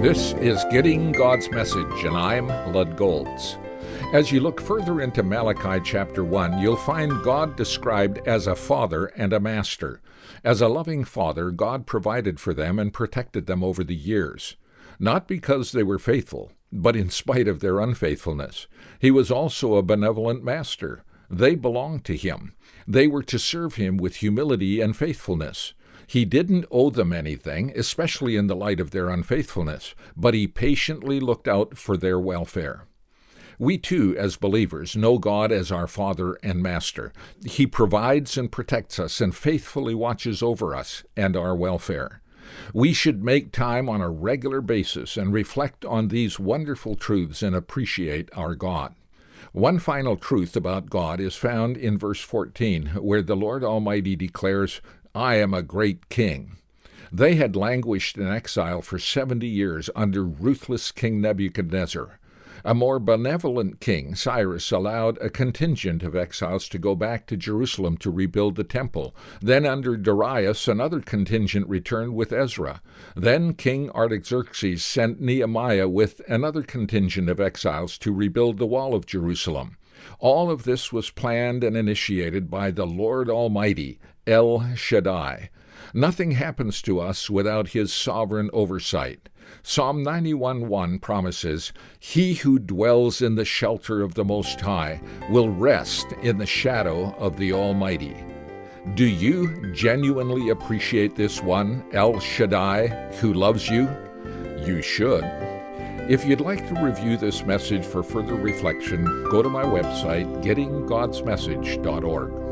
This is Getting God's Message, and I'm Lud Golds. As you look further into Malachi chapter 1, you'll find God described as a father and a master. As a loving father, God provided for them and protected them over the years, not because they were faithful, but in spite of their unfaithfulness. He was also a benevolent master. They belonged to him. They were to serve him with humility and faithfulness. He didn't owe them anything, especially in the light of their unfaithfulness, but he patiently looked out for their welfare. We too, as believers, know God as our Father and Master. He provides and protects us and faithfully watches over us and our welfare. We should make time on a regular basis and reflect on these wonderful truths and appreciate our God. One final truth about God is found in verse 14, where the Lord Almighty declares, "I am a great king." They had languished in exile for 70 years under ruthless King Nebuchadnezzar. A more benevolent king, Cyrus, allowed a contingent of exiles to go back to Jerusalem to rebuild the temple. Then under Darius, another contingent returned with Ezra. Then King Artaxerxes sent Nehemiah with another contingent of exiles to rebuild the wall of Jerusalem. All of this was planned and initiated by the Lord Almighty, El Shaddai. Nothing happens to us without his sovereign oversight. Psalm 91:1 promises, "He who dwells in the shelter of the Most High will rest in the shadow of the Almighty." Do you genuinely appreciate this one, El Shaddai, who loves you? You should. If you'd like to review this message for further reflection, go to my website, gettinggodsmessage.org.